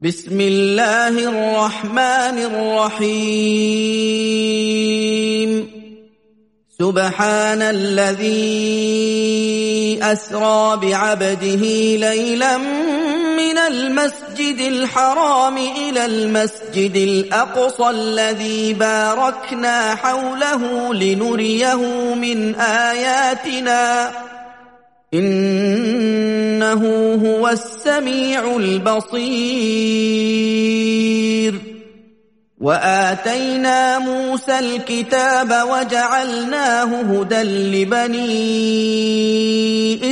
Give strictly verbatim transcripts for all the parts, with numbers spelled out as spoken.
بسم الله الرحمن الرحيم سبحان الذي أسرى بعبده ليلا من المسجد الحرام إلى المسجد الأقصى الذي باركنا حوله لنريه من آياتنا إنه هو السميع البصير وآتينا موسى الكتاب وجعلناه هدى لبني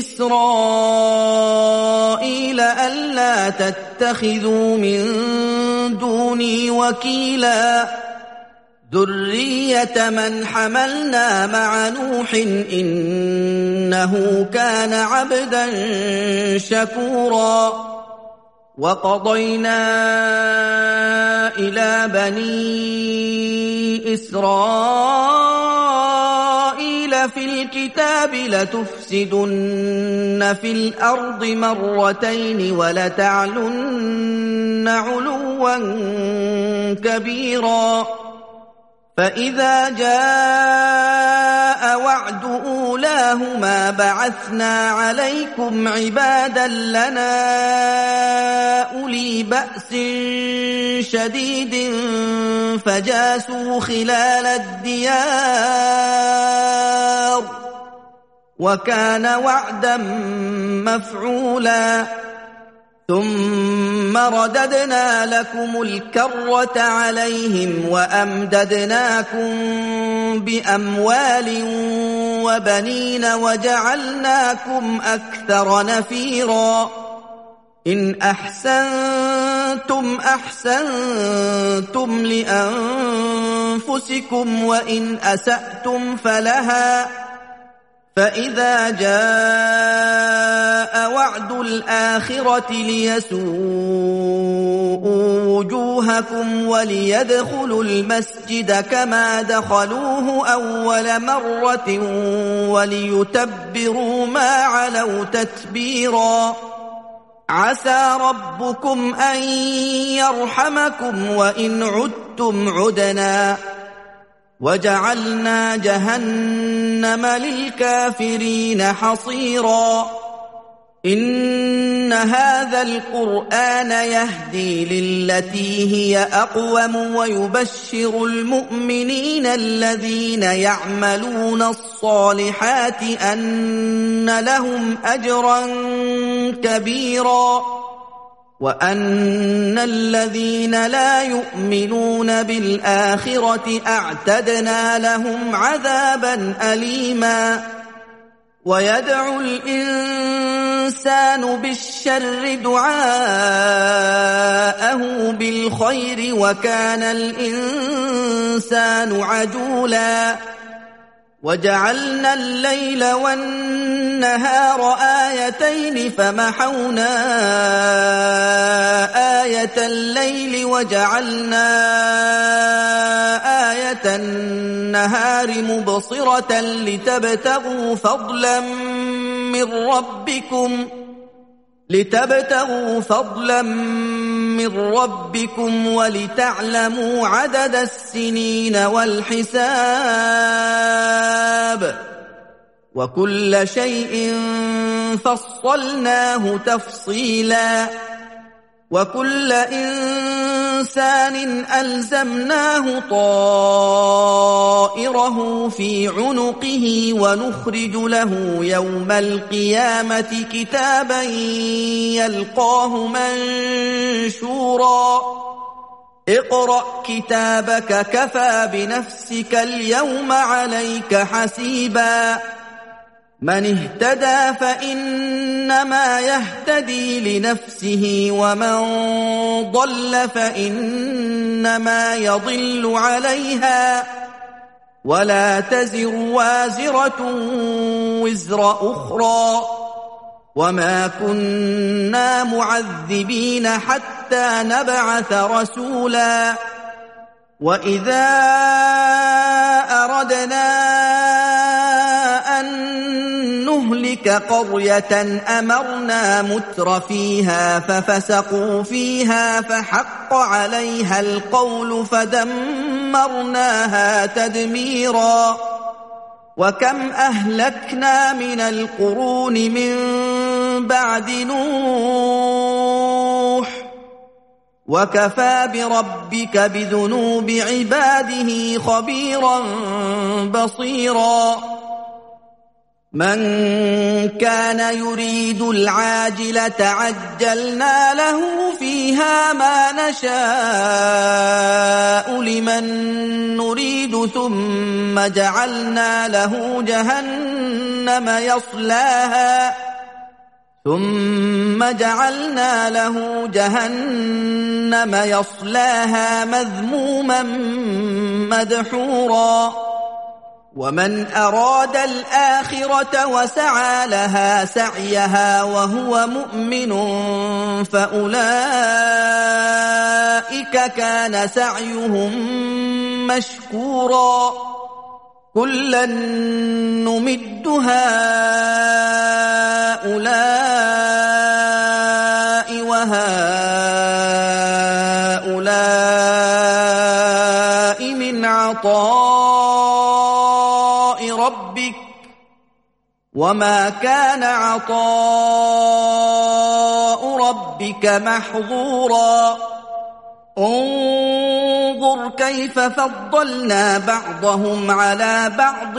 إسرائيل ألا تتخذوا من دوني وكيلا ذرية من حملنا مع نوح إنه كان عبدا شكورا وقضينا إلى بني إسرائيل في الكتاب لتفسدن في الأرض مرتين ولتعلن علوا كبيرا فإذا جاء وعد أولاهما بعثنا عليكم عبادا لنا أولي بأس شديد فجاسوا خلال الديار وكان وعدا مفعولا ثم رددنا لكم الكرة عليهم وأمددناكم بأموال وبنين وجعلناكم أكثر نفيرا إن أحسنتم أحسنتم لأنفسكم وإن أسأتم فلها فإذا جاء وعد الآخرة ليسوءوا وجوهكم وليدخلوا المسجد كما دخلوه أول مرة وليتبروا ما علوا تتبيرا عسى ربكم أن يرحمكم وإن عدتم عدنا وجعلنا جهنم للكافرين حصيرا إن هذا القرآن يهدي للتي هي أقوم ويبشر المؤمنين الذين يعملون الصالحات أن لهم أجرا كبيرا وأن الذين لا يؤمنون بالآخرة أعتدنا لهم عذابا أليما ويدعو الإنسان بالشر دعاءه بالخير وكان الإنسان عجولا وجعلنا الليل والنهار آيتين فمحونا آية الليل وجعلنا آية النهار مبصرة لتبتغوا فضلا من ربكم لتبتغوا فضلا من ربكم ولتعلموا عدد السنين والحساب وكل شيء فصلناه تفصيلا وكل إنسان ألزمناه طائره في عنقه ونخرج له يوم القيامة كتابا يلقاه منشورا اقرأ كتابك كفى بنفسك اليوم عليك حسيبا من اهتدى فإنما يهتدي لنفسه ومن ضل فإنما يضل عليها ولا تزر وازرة وزر أخرى وما كنا معذبين حتى نبعث رسولا وإذا أردنا أن نهلك نهلك قرية أمرنا متر فيها ففسقوا فيها فحق عليها القول فدمرناها تدميرا وكم أهلكنا من القرون من بعد نوح وكفى بربك بذنوب عباده خبيرا بصيرا من كان يريد العاجلة عجلنا له فيها ما نشاء لمن نريد ثم جعلنا له جهنم يصلاها ثم جعلنا له جهنم يصلاها مذموما مدحورا ومن أراد الآخرة وسعى لها سعيها وهو مؤمن فأولئك كان سعيهم مشكورا كلا نمد هؤلاء وهؤلاء من عطاء ربك وما كان عطاء ربك محظورا انظر كيف فضلنا بعضهم على بعض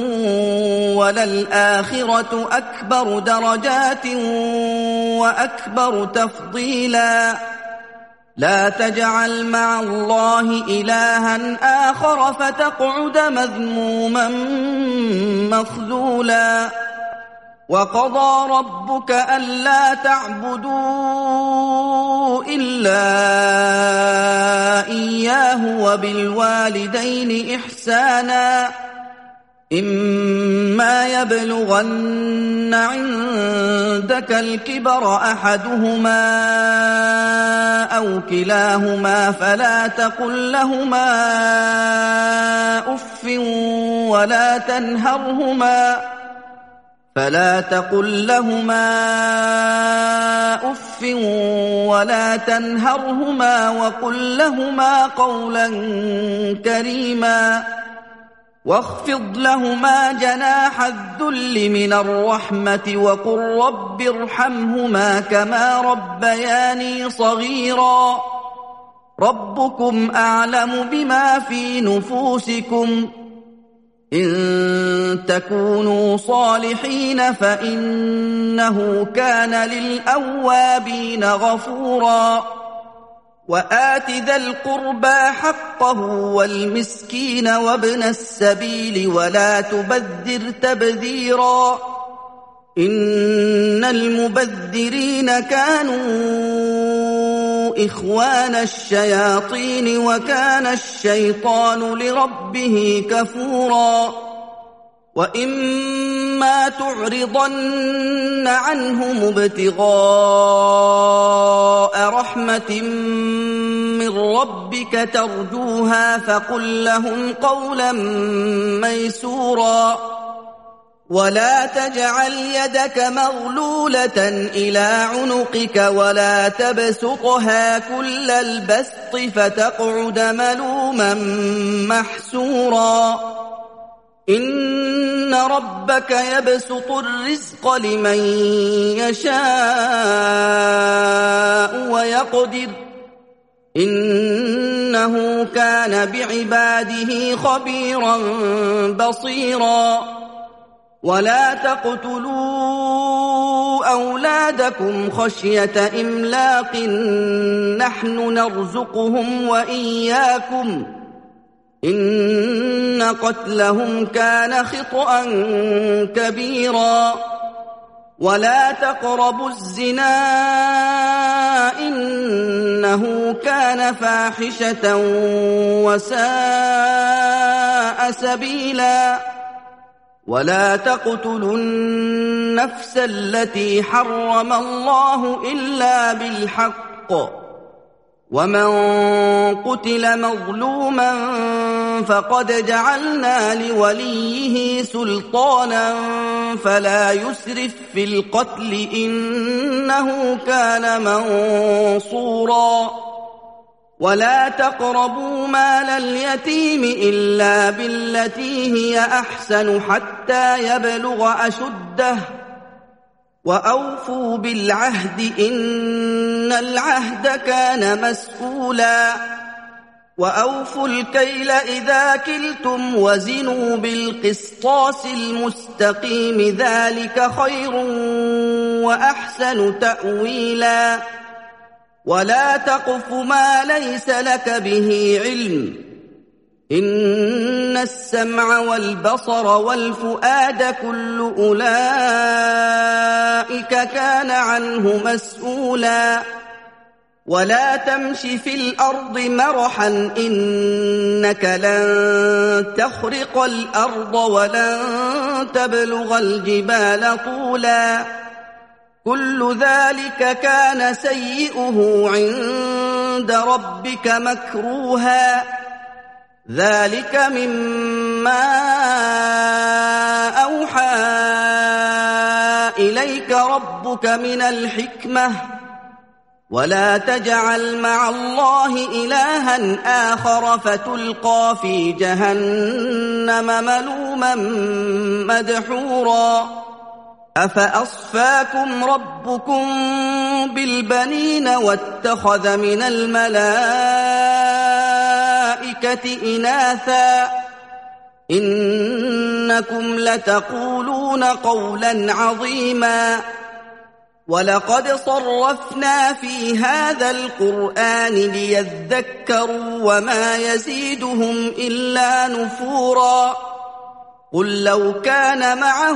وللآخرة أكبر درجات وأكبر تفضيلا لا تجعل مع الله إلها آخر فتقعد مذموما مخذولا وقضى ربك ألا تعبدوا إلا إياه وبالوالدين إحسانا إما يبلغن عندك الكبر أحدهما أو كلاهما فلا تقل لهما أف ولا تنهرهما فلا تقل لهما أف ولا تنهرهما وقل لهما قولا كريما واخفض لهما جناح الذل من الرحمة وقل رب ارحمهما كما ربياني صغيرا ربكم أعلم بما في نفوسكم إن تكونوا صالحين فإنه كان للأوابين غفورا وآت ذا القربى حقه والمسكين وابن السبيل ولا تبذر تبذيرا إن المبذرين كانوا إخوان الشياطين وكان الشيطان لربه كفورا وإما تعرضن عنهم ابتغاء رحمة من ربك ترجوها فقل لهم قولا ميسورا ولا تجعل يدك مغلولة إلى عنقك ولا تبسطها كل البسط فتقعد ملوما محسورا إن ربك يبسط الرزق لمن يشاء ويقدر إنه كان بعباده خبيرا بصيرا ولا تقتلوا أولادكم خشية إملاق نحن نرزقهم وإياكم إن قتلهم كان خطأ كبيرا ولا تقربوا الزنا إنه كان فاحشة وساء سبيلا ولا تقتلوا النفس التي حرم الله إلا بالحق ومن قتل مظلوما فقد جعلنا لوليه سلطانا فلا يسرف في القتل إنه كان منصورا ولا تقربوا مال اليتيم إلا بالتي هي أحسن حتى يبلغ أشده وأوفوا بالعهد إن العهد كان مسؤولا وأوفوا الكيل إذا كلتم وزنوا بالقسطاس المستقيم ذلك خير وأحسن تأويلا ولا تقف ما ليس لك به علم إن السمع والبصر والفؤاد كل أولئك كان عنه مسؤولا ولا تمش في الأرض مرحا إنك لن تخرق الأرض ولن تبلغ الجبال طولا كل ذلك كان سيئه عند ربك مكروها ذلك مما أوحى إليك ربك من الحكمة ولا تجعل مع الله إلها آخر فتلقى في جهنم ملوما مدحورا أفأصفاكم ربكم بالبنين واتخذ من الملائكة إناثا إنكم لتقولون قولا عظيما ولقد صرفنا في هذا القرآن ليذكروا وما يزيدهم إلا نفورا قل لو كان معه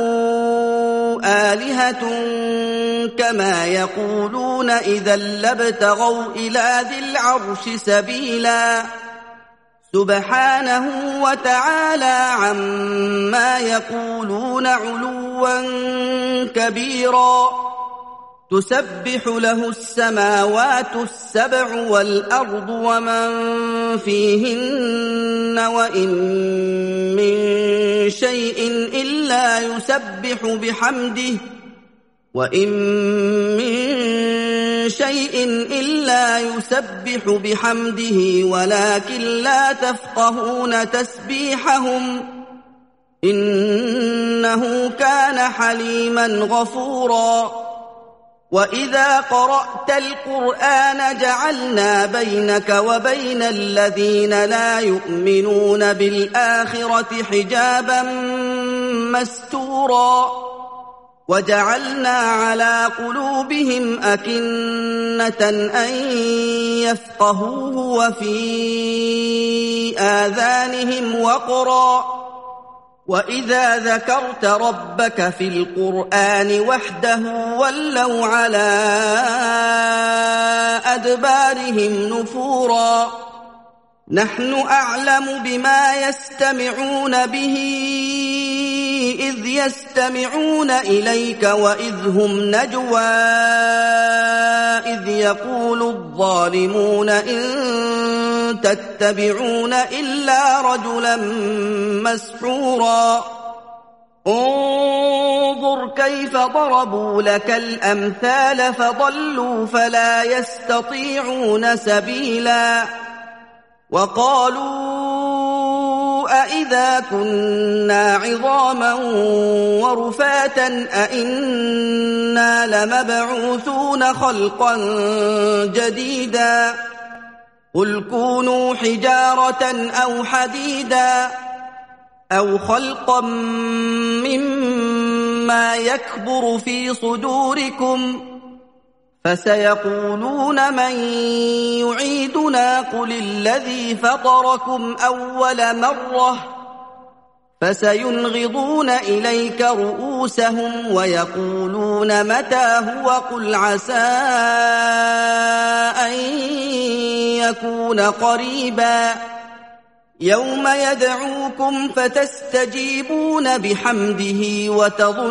آلهة كما يقولون إذا لابتغوا إلى ذي العرش سبيلا سبحانه وتعالى عما يقولون علوا كبيرا تسبح له السماوات السبع والأرض ومن فيهن وإن من شيء إلا يسبح بحمده وإن من شيء إلا يسبح بحمده ولكن لا تفقهون تسبيحهم إنه كان حليما غفورا وإذا قرأت القرآن جعلنا بينك وبين الذين لا يؤمنون بالآخرة حجابا مستورا وجعلنا على قلوبهم أكنة أن يفقهوه وفي آذانهم وقرا وإذا ذكرت ربك في القرآن وحده ولوا على أدبارهم نفورا نحن أعلم بما يستمعون به إذ يستمعون إليك وإذ هم نجوى إذ يقول الظالمون إن تتبعون إلا رجلا مسحورا انظر كيف ضربوا لك الأمثال فضلوا فلا يستطيعون سبيلا وقالوا أإذا كنا عظاما ورفاتا أإنا لمبعوثون خلقا جديدا قل كونوا حجارة أو حديدا أو خلقا مما يكبر في صدوركم فسيقولون من يعيدنا قل الذي فطركم أول مرة فسينغضون إليك رؤوسهم ويقولون متى هو قل عسى أن يكون قريبا يوم يدعوكم فتستجيبون بحمده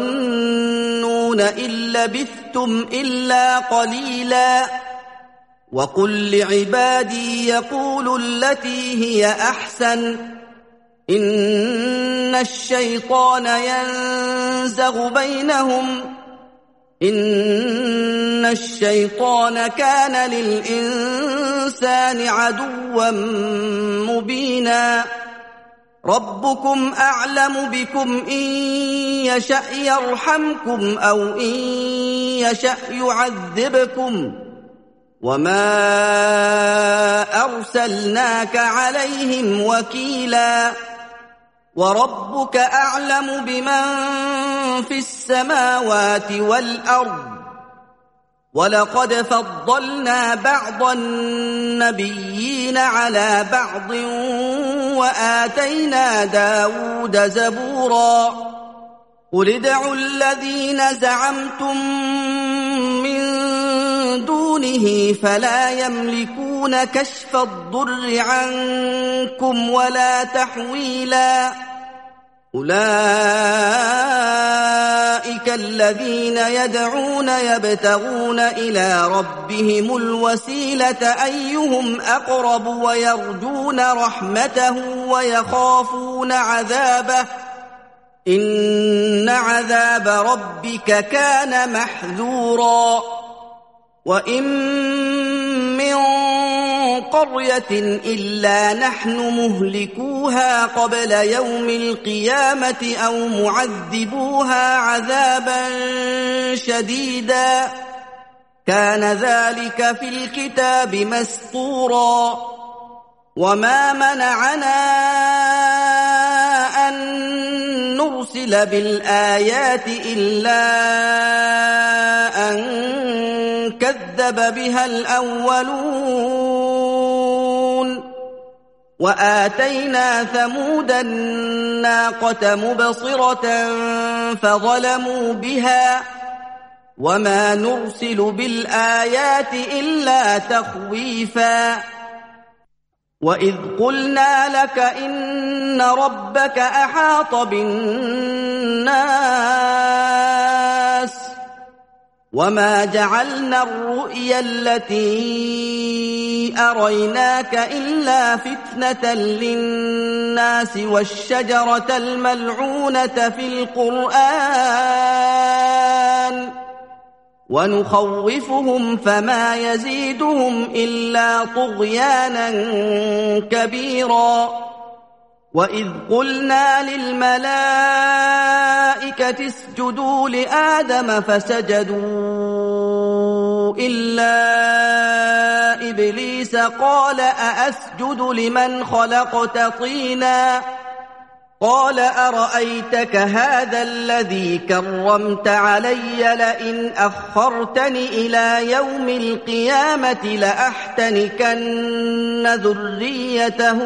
وتظنون إن لبثتم إلا قليلا وقل لعبادي يقولوا التي هي أحسن إن الشيطان ينزغ بينهم إن الشيطان كان للإنسان عدوا مبينا ربكم أعلم بكم إن يشأ يرحمكم أو إن يشأ يعذبكم وما أرسلناك عليهم وكيلا وربك أعلم بمن في السماوات والأرض ولقد فضلنا بعض النبيين على بعض وآتينا داود زبورا قل ادعوا الذين زعمتم من دونه فلا يملكون كشف الضر عنكم ولا تحويلا أولئك الذين يدعون يبتغون إلى ربهم الوسيلة أيهم أقرب ويرجون رحمته ويخافون عذابه إن عذاب ربك كان محذورا وإن من قرية إلا نحن مهلكوها قبل يوم القيامة أو معذبوها عذابا شديدا كان ذلك في الكتاب مسطورا وما منعنا أن نرسل بالآيات إلا أن كذب بها الأولون وآتينا ثمود الناقة مبصرة فظلموا بها وما نرسل بالآيات إلا تخويفا وإذ قلنا لك إن ربك أحاط بالناس وما جعلنا الرؤيا التي أريناك إلا فتنة للناس والشجرة الملعونة في القرآن ونخوفهم فما يزيدهم إلا طغيانا كبيرا وإذ قلنا للملائكة اسجدوا لآدم فسجدوا إلا إبليس قال أأسجد لمن خلقت طينا قال أرأيتك هذا الذي كرمت علي لئن أخرتني إلى يوم القيامة لأحتنكن ذريته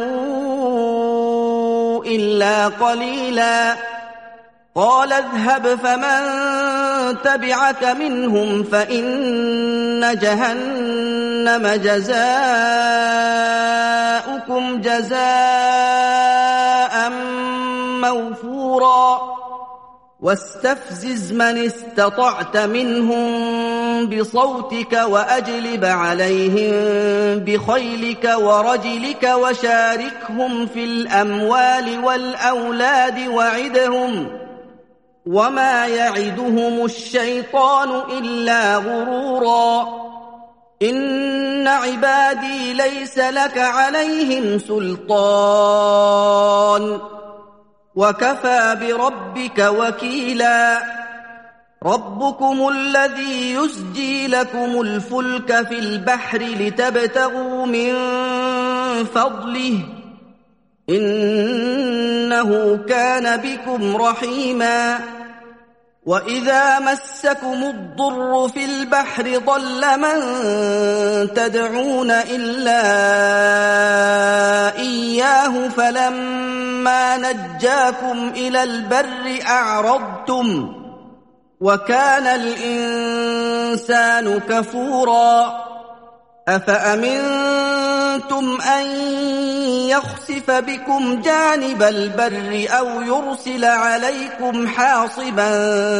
إلا قليلا قال اذهب فمن تبعك منهم فإن جهنم جزاؤكم جزاء موفورا واستفزز من استطعت منهم بصوتك وأجلب عليهم بخيلك ورجلك وشاركهم في الأموال والأولاد وعدهم وما يعدهم الشيطان إلا غرورا إن عبادي ليس لك عليهم سلطان وكفى بربك وكيلا ربكم الذي يسجي لكم الفلك في البحر لتبتغوا من فضله إنه كان بكم رحيما وإذا مسكم الضر في البحر ضل من تدعون إلا إياه فلما نجاكم إلى البر أعرضتم وكان الإنسان كفورا أفأمنتم أن يخسف بكم جانب البر أو يرسل عليكم حاصبا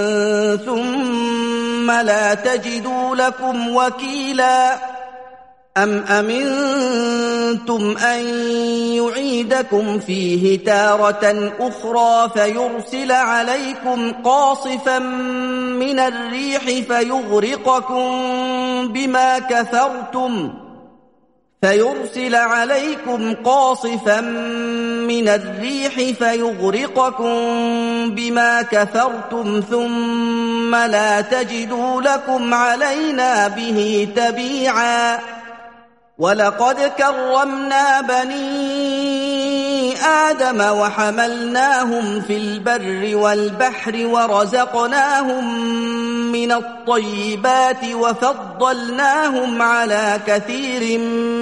ثم لا تجدوا لكم وكيلا أَمْ أَمِنْتُمْ أَنْ يُعِيدَكُمْ فِيهِ تَارَةً أُخْرَى فَيُرْسِلَ عَلَيْكُمْ قَاصِفًا مِنَ الرِّيحِ فَيُغْرِقَكُمْ بِمَا كَفَرْتُمْ فيرسل عليكم قاصفا من الريح فيغرقكم بما كفرتم ثم لا تجدوا لكم علينا به تبيعا ولقد كرمنا بني آدم وحملناهم في البر والبحر ورزقناهم من الطيبات وفضلناهم على كثير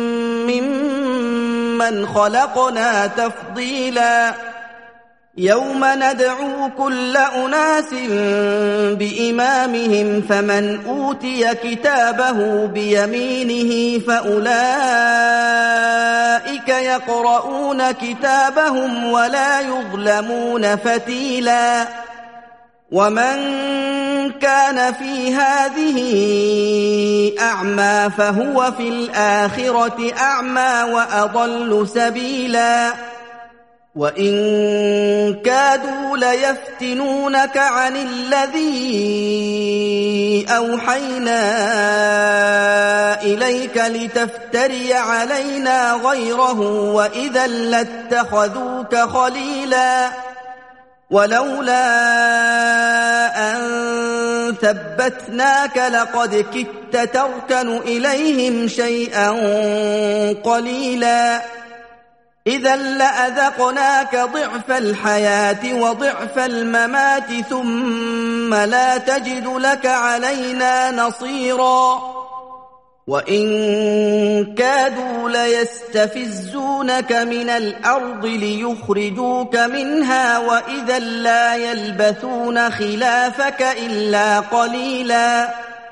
ممن خلقنا تفضيلا يوم ندعو كل أناس بإمامهم فمن أوتي كتابه بيمينه فأولئك يقرؤون كتابهم ولا يظلمون فتيلا ومن كان في هذه أعمى فهو في الآخرة أعمى وأضل سبيلا وإن كادوا ليفتنونك عن الذي أوحينا إليك لتفتري علينا غيره وإذا لاتخذوك خليلا ولولا أن ثبتناك لقد كدت تركن إليهم شيئا قليلا إذا لأذقناك ضعف الحياة وضعف الممات ثم لا تجد لك علينا نصيرا وإن كادوا ليستفزونك من الأرض ليخرجوك منها وإذا لا يلبثون خلافك إلا قليلا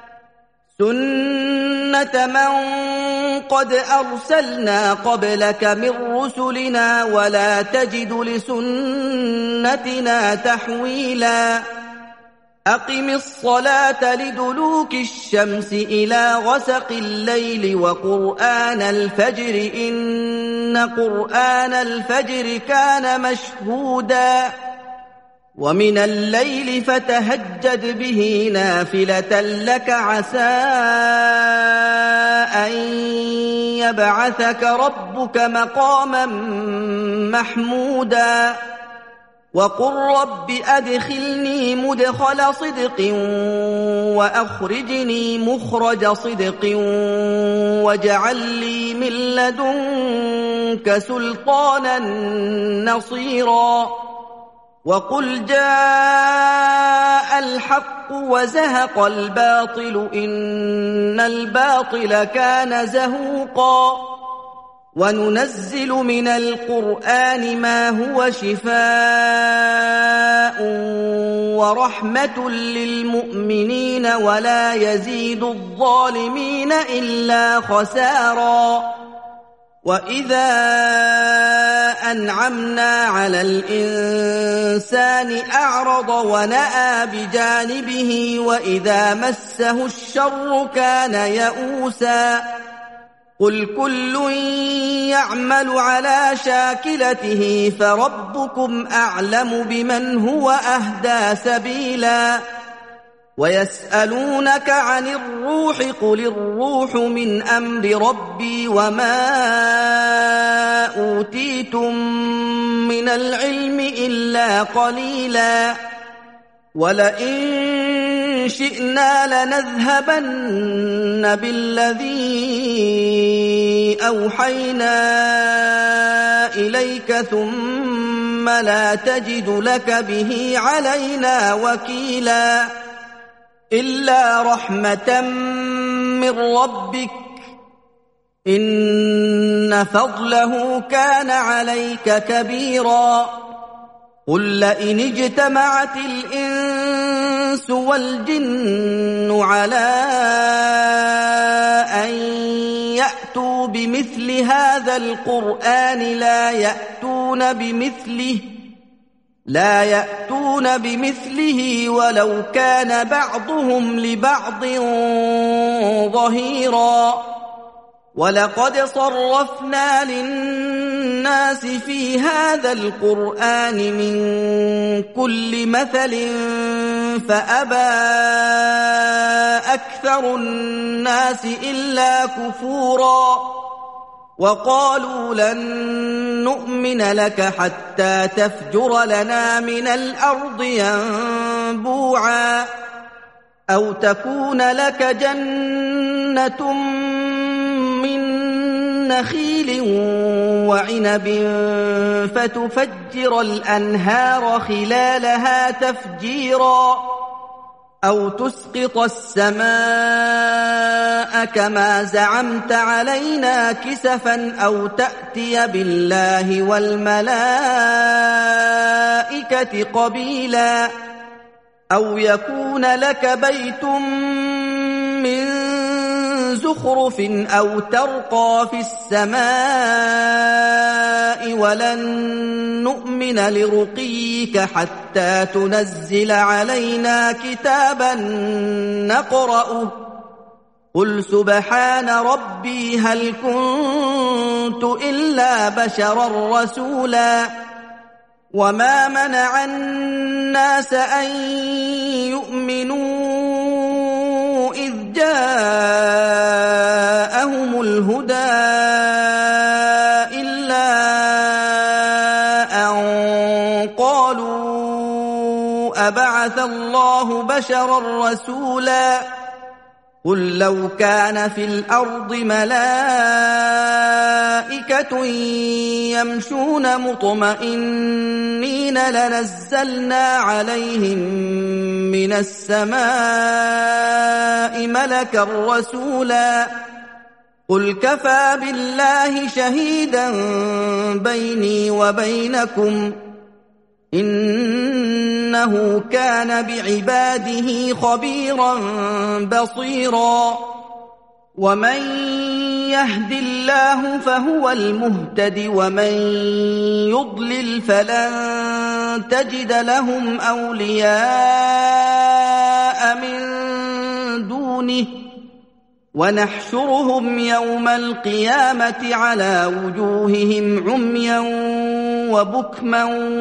سنة من قد أرسلنا قبلك من رسلنا ولا تجد لسنتنا تحويلا أقم الصلاة لدلوك الشمس إلى غسق الليل وقرآن الفجر إن قرآن الفجر كان مشهودا ومن الليل فتهجد به نافلة لك عسى أن يبعثك ربك مقاما محمودا وقل رب أدخلني مدخل صدق وأخرجني مخرج صدق واجعل لي من لدنك سلطانا نصيرا وقل جاء الحق وزهق الباطل إن الباطل كان زهوقا وننزل من القرآن ما هو شفاء ورحمة للمؤمنين ولا يزيد الظالمين إلا خسارا وإذا أنعمنا على الإنسان أعرض ونأى بجانبه وإذا مسه الشر كان يئوسا قل كل يعمل على شاكلته فربكم أعلم بمن هو أهدى سبيلا ويسألونك عن الروح قل الروح من أمر ربي وما أوتيتم من العلم إلا قليلا ولئن شئنا لنذهبن بالذي أوحينا إليك ثم لا تجد لك به علينا وكيلا إلا رحمة من ربك إن فضله كان عليك كبيرا قل لئن اجتمعت الإنس والجن على أن يأتوا بمثل هذا القرآن لا يأتون بمثله لا يأتون بمثله ولو كان بعضهم لبعض ظهيرا ولقد صرفنا للناس في هذا القرآن من كل مثل فأبى أكثر الناس إلا كفورا وقالوا لن نؤمن لك حتى تفجر لنا من الأرض ينبوعا أو تكون لك جنة نخيل وعنب فتفجر الأنهار خلالها تفجيرا أو تسقط السماء كما زعمت علينا كسفا أو تأتي بالله والملائكة قبيلا أو يكون لك بيت من زخرف أو ترقى في السماء ولن نؤمن لرقيك حتى تنزل علينا كتابا نقرأه قل سبحان ربي هل كنت إلا بشرا رسولا وما منع الناس أن يؤمنوا إذ جاءهم الهدى إلا أن قالوا أبعث الله بشرا رسولا قل لو كان في الأرض ملائكة يمشون مطمئنين لنزلنا عليهم من السماء ملكا رسولا قل كفى بالله شهيدا بيني وبينكم إنه كان بعباده خبيرا بصيرا ومن يهد الله فهو المهتد ومن يضلل فلن تجد لهم أولياء من دونه ونحشرهم يوم القيامة على وجوههم عميا وبكما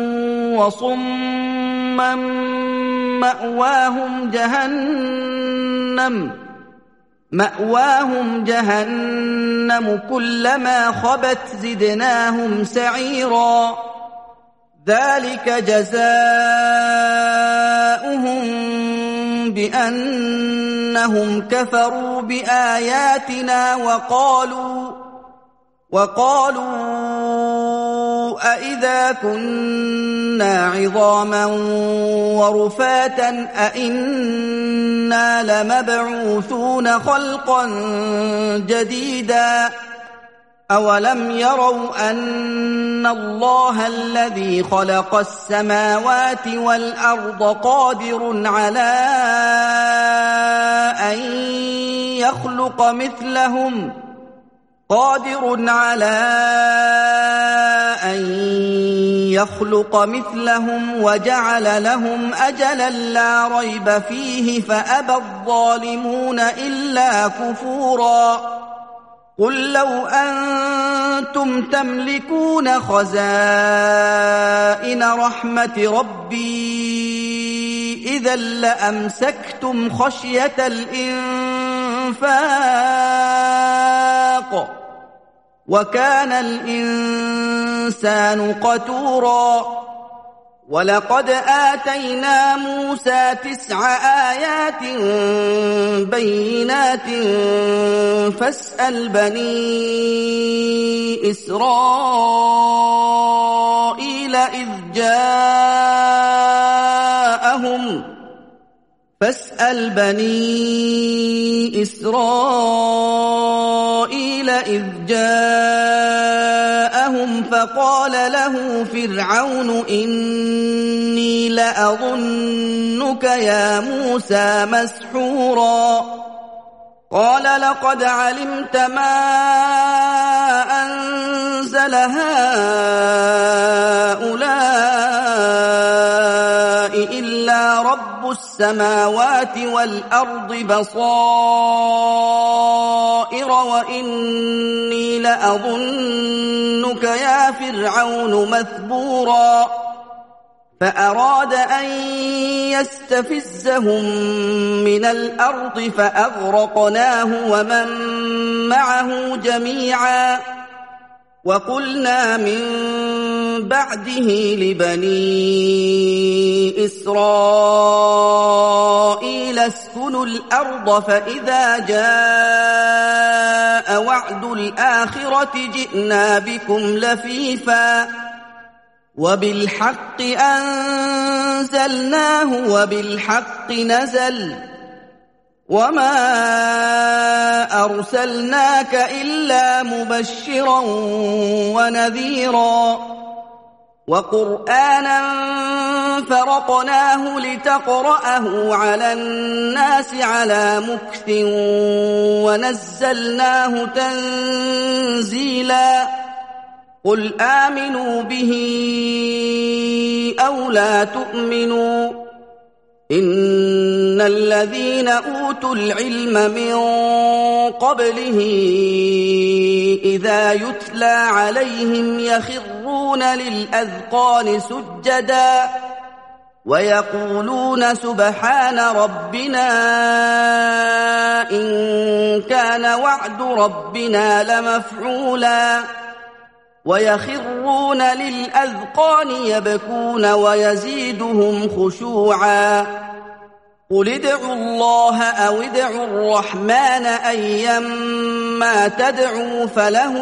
وصما مأواهم جهنم مأواهم جهنم كلما خبت زدناهم سعيرا ذلك جزاؤهم بأنهم كفروا بآياتنا وقالوا وقالوا أإذا كنا عظاما ورفاتا أإنا لمبعوثون خلقا جديدا أولم يروا أن الله الذي خلق السماوات والأرض قادر على أن يخلق مثلهم قادر على أن يخلق مثلهم وجعل لهم أجلا لا ريب فيه فأبى الظالمون إلا كفورا قل لو أنتم تملكون خزائن رحمة ربي إذا لأمسكتم خشية الإنفاق وكان الإنسان قتورا ولقد آتينا موسى تسع آيات بينات فاسأل بني إسرائيل إذ جاءهم فاسأل بني إسرائيل إذ جاءهم فقال له فرعون إني لأظنك يا موسى مسحورا قال لقد علمت ما أنزل هؤلاء إلا رب السماوات والأرض بصائر وإني لأظنك يا فرعون مثبورا فأراد أن يستفزهم من الأرض فأغرقناه ومن معه جميعا وقلنا من بعده لبني إسرائيل اسكنوا الأرض فإذا جاء وعد الآخرة جئنا بكم لفيفا وبالحق أنزلناه وبالحق نزل وما أرسلناك إلا مبشرا ونذيرا وقرآنا فرقناه لتقرأه على الناس على مكث ونزلناه تنزيلا قل آمنوا به أو لا تؤمنوا إن الذين أوتوا العلم من قبله إذا يتلى عليهم يخرون للأذقان سجدا ويقولون سبحان ربنا إن كان وعد ربنا لمفعولا ويخرون للأذقان يبكون ويزيدهم خشوعا قل ادعوا الله أو ادعوا الرحمن أيما تدعوا فله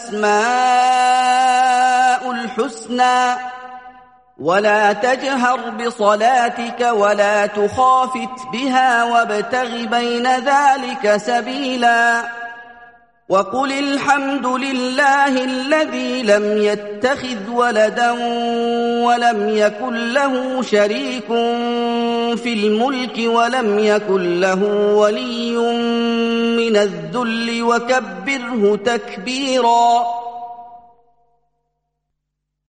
الأسماء الحسنى ولا تجهر بصلاتك ولا تخافت بها وابتغ بين ذلك سبيلا وقل الحمد لله الذي لم يتخذ ولدا ولم يكن له شريك في الملك ولم يكن له ولي من الذل وكبره تكبيرا